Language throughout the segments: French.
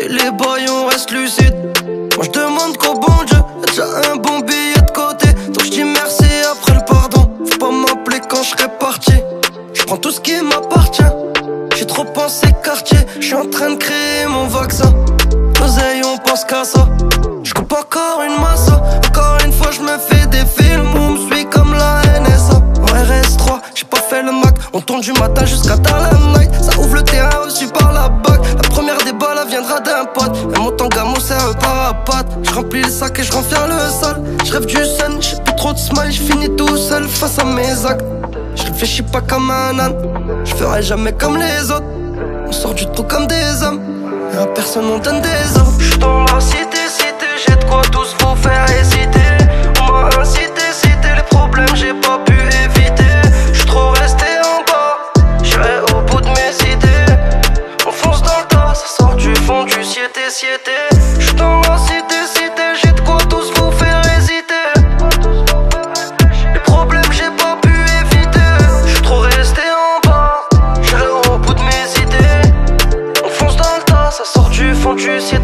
les boys on reste lucide. Moi je demande qu'au bon Dieu, y'a déjà un bon billet de côté. Donc je dis merci après le pardon. Faut pas m'appeler quand je serai parti. Je prends tout ce qui m'appartient. J'ai trop pensé quartier. Je suis en train de créer mon vaccin. L'oseille on pense qu'à ça. Je coupe encore une masse. Encore une fois je me fais des films où on me suit comme la NSA. En RS3 j'ai pas fait le Mac. On tourne du matin jusqu'à tard la night. Ça ouvre le terrain reçu par la bague. La première des balles elle viendra d'un pote. Et mon tangamo c'est un parapate. Je remplis le sac et je renferme le sol. Je rêve du sun, j'ai plus trop de smile. Je finis tout seul face à mes actes. Je réfléchis pas comme un âne. Je ferai jamais comme les autres. On sort du trou comme des hommes. Et à personne on donne des ordres. J'suis dans la cité, j'ai de quoi tous vous faire hésiter. On m'a incité, c'était les problèmes, j'ai pas pu éviter. J'suis trop resté en bas, j'irai au bout de mes idées. On fonce dans le tas, ça sort du fond du siété. J'suis dans la cité, j'ai de quoi tous vous faire hésiter. Les problèmes, j'ai pas pu éviter. J'suis trop resté en bas, j'irai au bout de mes idées. On fonce dans le tas, ça sort du fond du siété.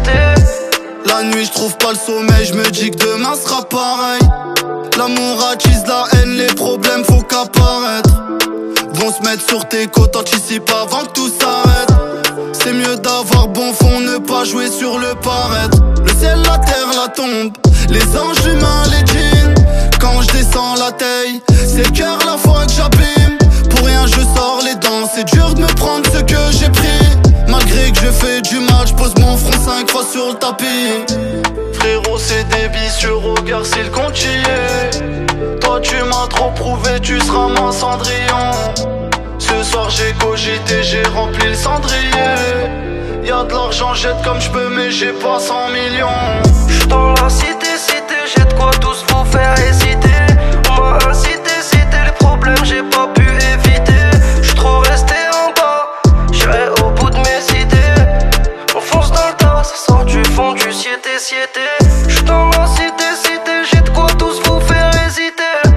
La nuit je trouve pas le sommeil, je me dis que demain sera pareil. L'amour attise la haine, les problèmes faut qu'apparaître. Vont se mettre sur tes côtes, anticipe avant que tout s'arrête. C'est mieux d'avoir bon fond, ne pas jouer sur le paraître. Le ciel, la terre, la tombe, les anges humains, les djinns. Quand je descends la taille, c'est le cœur la fois que j'abîme. Pour rien je sors les dents, c'est dur de me prendre ce que j'ai pris. Malgré que je fais du mal, je pose mon front 5 fois sur le tapis. Frérot c'est des vicieux regards, c'est le compte y est. Toi tu m'as trop prouvé, tu seras mon Cendrillon. Ce soir j'ai cogité, j'ai rempli le cendrier. Y'a de l'argent, jette comme je peux mais j'ai pas 100 millions. J'suis dans la cité, j'ai de quoi tous vous faire hésiter. On m'a incité, c'était les problèmes, j'ai pas pu éviter. J'suis trop resté en bas, j'irai au bout de mes idées. On fonce dans le tas, ça sort du fond du siété. J'suis dans la cité, j'ai de quoi tous vous faire hésiter.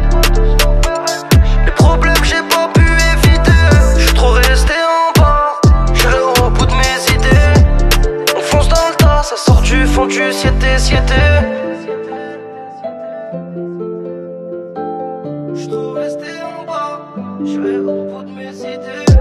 Les problèmes, j'ai pas pu éviter. J'suis trop resté en bas, j'irai au bout de mes idées. On fonce dans le tas, ça sort du fond du siété. J'suis trop resté en bas, j'irai au bout de mes idées.